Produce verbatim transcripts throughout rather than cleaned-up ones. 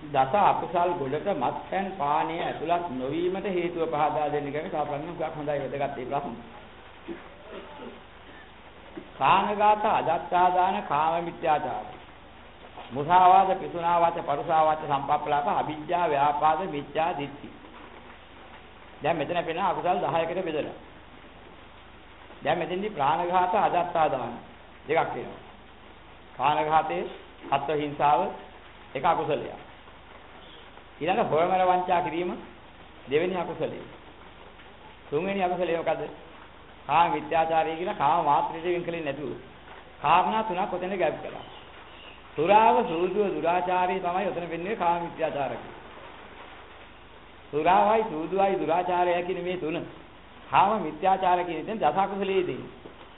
දස අකුසල් ගොඩට මත්පැන් පානය ඇතුළත් නොවීමට හේතුව පහදා දෙන්න කියන කාපරණ උගක් හොඳයි වැදගත් ඒ ප්‍රශ්න. කාණගත අදත්තාදාන කාම මිත්‍යාචාර. මුසාවාද පිසුනාවාද පරුසාවාද සම්පප්පලාප අවිජ්ජා ව්‍යාපාද මිත්‍යා දිට්ඨි. දැන් මෙතන පෙන අකුසල් දහයකට බෙදලා. දැන් මෙතෙන්දි ප්‍රාණඝාත අදත්තාදාන දෙකක් වෙනවා. කාණඝාතයේ අත්ව හිංසාව එක අකුසලයක්. ඊළඟ හොරමර වංචා කිරීම දෙවෙනි අකුසලය. තුන්වෙනි අකුසලය මොකද්ද? කාම මිත්‍යාචාරය කියලා කාම මාත්‍රිතයෙන් වෙන් කලේ නැතුව. කාරණා තුනක් ඔතන ගැබ් කළා. සුරාව සූදුව දුරාචාරය තමයි ඔතන වෙන්නේ කාම මිත්‍යාචාරය. සුරාවයි සූදුවයි දුරාචාරය කියන මේ තුන කාම මිත්‍යාචාර කියන දෙන් දස අකුසලයේ දෙන්නේ.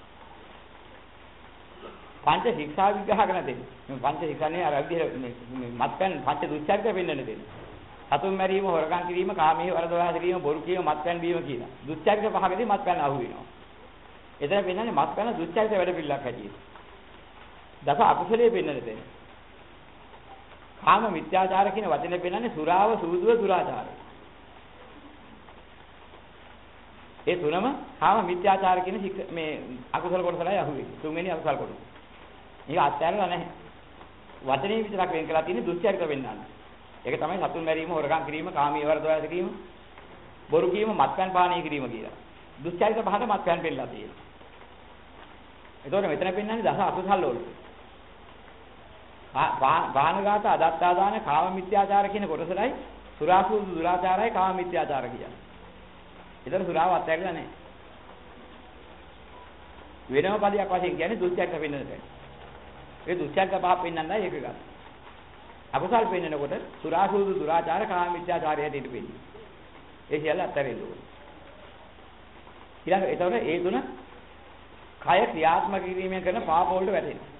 පංච ශික්ෂා විග්‍රහ කරන දෙන්නේ. මේ පංච ශික්ෂානේ අර විදිහට මේ මත්පැන් පංච දුස්චරිත වෙන්නන දෙන්නේ. සතුන් මැරීම, හොරකම් කිරීම, කාමයේ වරදවා කිරීම, බොරු කීම, මත්පැන් බීම කියලා. දුස්චරිත පහකදී මත්පැන් අහු වෙනවා. එතන වෙනන්නේ මත්පැන් දුස්චරිත වැඩ පිළිලක් හැටියට. දස අකුසලයේ වෙන්නන දෙන්නේ. කාම මිත්‍යාචාර කියන වචනේ වෙනන්නේ සුරාව, සූදුව, දුරාචාරය. ඒ තුනම කාම මිත්‍යාචාර කියන මේ අකුසල කොටසලයි අහු වෙන්නේ. තුන්වෙනි අකුසල කොටස. මේක අත්හැරලා නැහැ. වචනේ විතරක් වෙන් කරලා තියෙන්නේ දුස්චරිත වෙන්නන්නේ. ඒක තමයි සතුන් මැරීම, හොරකම් කිරීම, කාමී වරදවා කිරීම, බොරු කීම, මත්පැන් පානය කිරීම කියලා. දුස්චරිත පහට මත්පැන් පෙන්නලා තියෙනවා. ඒතකොට මෙතන පෙන්නන්නේ දස අකුසල් වල. බාහනගත අදත්තාදාන කාම මිත්‍යාචාර කියන කොටසලයි සුරාසූදු දුරාචාරයි කාම මිත්‍යාචාර කියන්නේ. ඒතර සුරාව අත්හැරලා නැහැ. වෙනම පදයක් වශයෙන් කියන්නේ දුස්චරිත පෙන්නනට. ඒ දුස්චරිත පහ පෙන්නන්නයි ඒක ගන්න. අකුසල් පෙන්නනකොට සුරාසූදු දුරාචාර කාම මිත්‍යාචාරය හැටියට පෙන්නනවා. ඒ සියල්ල අත්හැරෙන්න ඕනේ. ඊළඟ ඒතකොට ඒ තුන කය ක්‍රියාත්මක කිරීමෙන් කරන පාප වලට වැටෙනවා.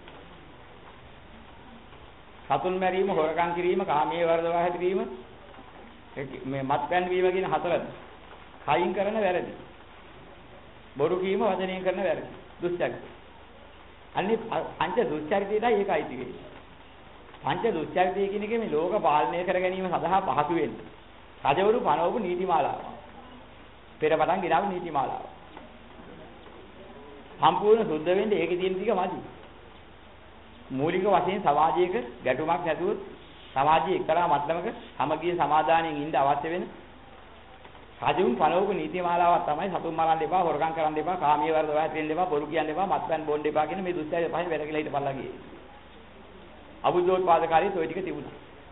සතුන් මැරීම, හොරකම් කිරීම, කාමයේ වර්ධවා හැදීම, මේ මත්පැන් වීම කියන හතරද කයින් කරන වැරදි. බොරු කීම වචනයෙන් කරන වැරදි. දුස්චරිත. අන්නේ පංච දුස්චරිතයයි ඒකයි තියෙන්නේ. පංච දුස්චරිතය කියන එකේ මේ ලෝක පාලනය කර ගැනීම සඳහා පහසු වෙන්නේ. රජවරු පනවපු නීතිමාලාව. පෙරපතන් ගිරාව නීතිමාලාව. සම්පූර්ණ සුද්ධ වෙන්නේ ඒකේ තියෙන ටික මදි. මූලික වශයෙන් සමාජයක ගැටුමක් නැතුව සමාජයේ එක්තරා මට්ටමක සමගිය සමාදානයෙන් ඉන්න අවශ්‍ය වෙන රජුන් පනවපු නීතිමාලාවක් තමයි සතුන් මරන්න එපා, හොරකම් කරන්න එපා, කාමයේ වර්ධව හැදෙන්න එපා, බොරු කියන්න එපා, මත්පැන් බොන්න එපා කියන මේ දුස්චරිත පහෙන් වැඩ කියලා හිටපල්ලා ගියේ. අබුද්ධෝත්පාදකාරී toy ටික තිබුණා.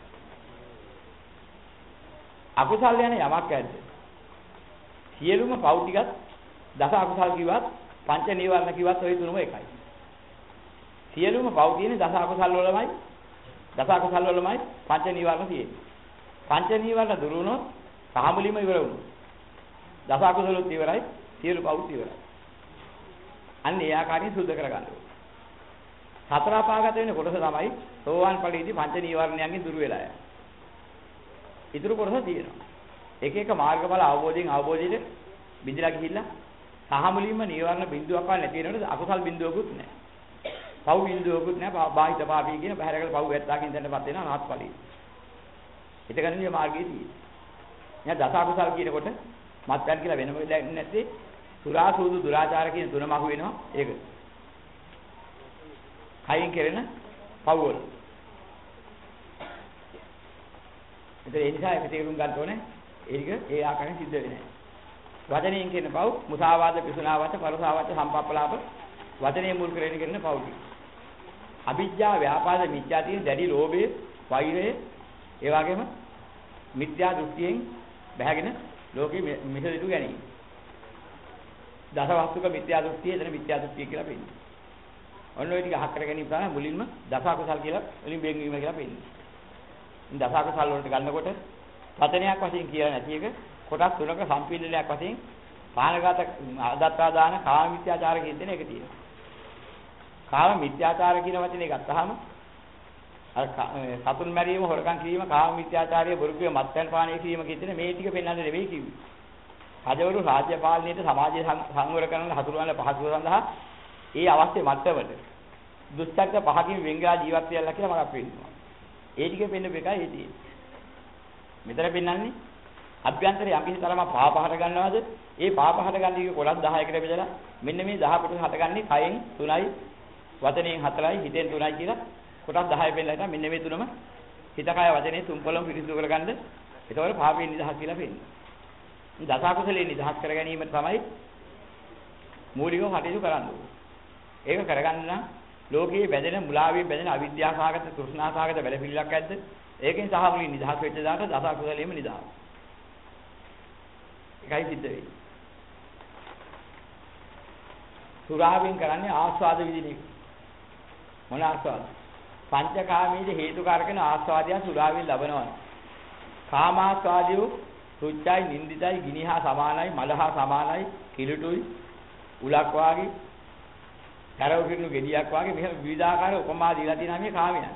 අකුසල් යන යමක් ඇද්ද? සියලුම පව් ටිකත් දස අකුසල් කිව්වත් පංච නීවරණ කිව්වත් ওই තුනම එකයි. සියලුම පව් තියෙන්නේ දස අකුසල් වලමයි. දස අකුසල් වලමයි පංච නීවරණ තියෙන්නේ. පංච නීවරණ දුරු වුණොත් සාමුලිම ඉවර වුණා. දස අකුසලොත් ඉවරයි, සියලු පව්ත් ඉවරයි. අන්න ඒ ආකාරයෙන් සුද්ධ කරගන්න ඕනේ. සතර අපාගත වෙන කොටස තමයි සෝවාන් ඵලයේදී පංච නීවරණයන්ගෙන් දුරු වෙලා යන්නේ. ඊටු කොටස තියෙනවා. එක එක මාර්ගඵල අවබෝධයෙන් අවබෝධයට බිඳලා ගිහිල්ලා සාමුලිම නීවරණ බිඳුවක්වත් නැති වෙනකොට අකුසල් බිඳුවකුත් නැහැ. පව් බිඳුවකුත් නැහැ. බාහිත පාපී කියන බහැරකල පව් වැත්තාකින් දැන්නපත් වෙනවා රහත් ඵලයේ. ඒකනේ මාර්ගයේ තියෙන්නේ. දැන් දස අකුසල් කියනකොට මත්පැන් කියලා වෙනම දෙයක් නැත්තේ සුරා සූදු දුරාචාර කියන තුනම අහු වෙනවා ඒක. කයින් කෙරෙන පව් වල. ඒතර ඒ නිසා ඒක තේරුම් ගන්න ඕනේ. ඒක ඒ ආකාරයෙන් සිද්ධ වෙන්නේ නැහැ. වචනයෙන් කියන පව් මුසාවාද, පිසුනාවාද, පරසාවාද, සම්පප්පලාප වචනයෙන් මුල් කරගෙන කරන පව් ටික. අවිජ්ජා, ව්‍යාපාද, මිත්‍යා තියෙන දැඩි ලෝභය, වෛරය, ඒ වගේම මිත්‍යා දෘෂ්ටියෙන් බැහැගෙන ලෝකෙ මිසදිටු ගැනීම. දසවස්තුක මිත්‍යා දෘෂ්ටිය එතන මිත්‍යා දෘෂ්ටිය කියලා පෙන්නනවා. ඔන්න ඔය ටික අහක් කර ගැනීම තමයි මුලින්ම දස අකුසල් කියලා වලින් බෙන් වීම කියලා පෙන්නනවා. ඉතින් දස අකුසල් වලට ගන්නකොට වචනයක් වශයෙන් කියලා නැති එක කොටස් තුනක සම්පීඩනයක් වශයෙන් පානගත අදත්තා දාන කාම මිත්‍යාචාර කියන දේ එක තියෙනවා. කාම මිත්‍යාචාර කියන වචනේ ගත්තාම අර සතුන් මැරීම, හොරකම් කිරීම, කාම මිත්‍යාචාරය, බොරු කිරීම, මත්පැන් පානය කිරීම කියන මේ ටික පෙන්වන්නේ නෙවෙයි කිව්වේ. රජවරු රාජ්‍ය පාලනයේදී සමාජය සංවර කරන හසුරුවන පහසුව සඳහා ඒ අවශ්‍ය මට්ටමට දුස්චරිත පහකින් වෙන්ගා ජීවත් වෙලා කියලා මම පෙන්නනවා. ඒ ටික පෙන්නපු එකයි ඒ තියෙන්නේ. මෙතන පෙන්වන්නේ අභ්‍යන්තරයේ යම් කිසි තරමක් පාප හට ගන්නවද? ඒ පාප හට ගන්න එක කොටස් දහයකට බෙදලා මෙන්න මේ දහ කොටස් හටගන්නේ කයෙන් තුනයි, වචනයෙන් හතරයි, හිතෙන් තුනයි කියලා කොටස් දහය පෙන්නලා හිටා මෙන්න මේ තුනම හිත කය වචනේ තුන් පොළොම පිරිසිදු කරගන්න. ඒතකොට පාපයෙන් නිදහස් කියලා පෙන්නනවා. දස අකුසලයෙන් නිදහස් කර ගැනීම තමයි මූලිකව කටයුතු කරන්න ඕනේ. ඒක කරගන්න නම් ලෝකයේ බැඳෙන මුලාවේ බැඳෙන අවිද්‍යාසහගත තෘෂ්ණාසහගත බැලපිල්ලක් ඇද්ද? ඒකෙන් සහ මුලින් නිදහස් වෙච්ච දාට දස අකුසලයෙන්ම නිදහස්. ඒකයි සිද්ධ වෙන්නේ. සුරාවෙන් කරන්නේ ආස්වාද විදින එක. මොන ආස්වාද? පංචකාමීද හේතුකාරකන ආස්වාදය සුරාවෙන් ලබනවා. කාමාස්වාදියු සුච්චයි, නින්දිතයි, ගිනිහා සමානයි, මලහා සමානයි, කිලුටුයි, උලක් වාගේ, කරව කිරුණු ගෙඩියක් වාගේ මෙහෙම විවිධාකාර උපමා දීලා තියෙනවා මේ කාමයන්.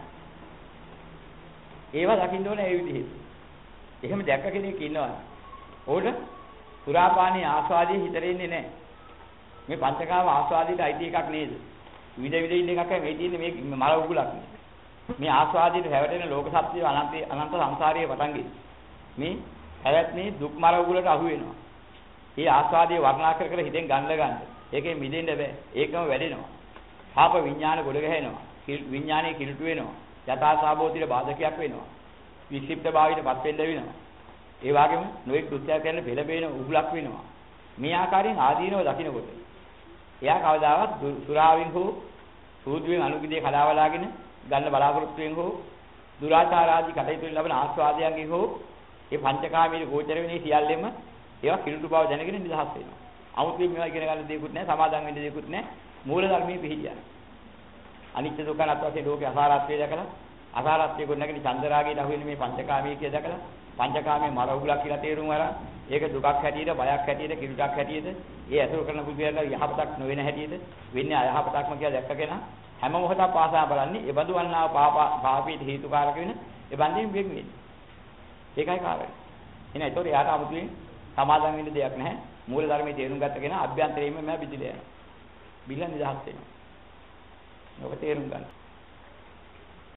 ඒවා දකින්න ඕනේ ඒ විදිහට. එහෙම දැක්ක කෙනෙක් ඉන්නවා. ඕකට සුරාපානී ආස්වාදයේ හිතරෙන්නේ නැහැ. මේ පංචකාම ආස්වාදයට අයිති එකක් නේද? විවිධ විවිධ ඉන්න එකක් මේ තියෙන්නේ මේ මල උගුලක්. මේ ආස්වාදයට හැවටෙන ලෝක සත්‍ය අනන්ත අනන්ත සංසාරයේ පටන් ගිහින් මේ හැවැත්නේ දුක් මල උගුලට අහු වෙනවා. මේ ආස්වාදයේ වර්ණනා කර කර හිතෙන් ගන්න ගන්න. ඒකෙන් මිදෙන්න බෑ. ඒකම වැඩෙනවා. පාප විඥාන ගොඩ ගැහෙනවා. විඥානයේ කිලුට වෙනවා. යථා සාබෝධියට බාධකයක් වෙනවා. වික්ෂිප්ත භාවයටපත් වෙන්න වෙනවා. ඒ වගේම නොයෙක් කෘත්‍ය කරන පෙළඹෙන උගුලක් වෙනවා. මේ ආකාරයෙන් ආදීනව දකින්නකොට එයා කවදාවත් සුරාවෙන් හෝ සූදුවෙන් අනුගිදේ කඩාවලාගෙන ගන්න බලාපොරොත්තුෙන් හෝ දුරාචාර ආදී කටයුතු වලින් ලබන ආස්වාදයන්ගෙන් හෝ මේ පංචකාමීය ගෝචර වෙන්නේ සියල්ලෙම ඒවා කිලුට බව දැනගෙන නිදහස් වෙනවා. 아무තෙන් මේවා ඉගෙන ගන්න දෙයක්වත් නැහැ, සමාදන් වෙන්න දෙයක්වත් නැහැ. මූල ධර්මයේ පිළිහියන. අනිත්‍ය දුක්ඛ අනාත්ම වශයෙන් ලෝකේ අසාරත්වය දැකලා අසාරත්වයේ ගොඩනගෙන චන්දරාගයට අහු වෙන මේ පංචකාමීය කිය දැකලා පංචකාමයේ මර උගලක් කියලා තේරුම් අරන් ඒක දුකක් හැටියට, බයක් හැටියට, කිලුටක් හැටියට, ඒ අසුර කරන පුද්ගලයාට යහපතක් නොවන හැටියට වෙන්නේ අයහපතක්ම කියලා දැක්කගෙන හැම මොහොතක් පාසා බලන්නේ ඒ බඳු වන්නා පාපීට හේතුකාරක වෙන ඒ බන්දින් වෙක් වෙන්නේ. ඒකයි කාරණේ. එහෙනම් ඒතකොට එයාට 아무තුලින් සමාදන් වෙන්න දෙයක් නැහැ. මූල ධර්මයේ තේරුම් ගත්ත කෙනා අභ්‍යන්තරයෙන්ම මම බිදිලා යනවා. බිල්ල නිදහස් වෙනවා. ඔබ තේරුම් ගන්න.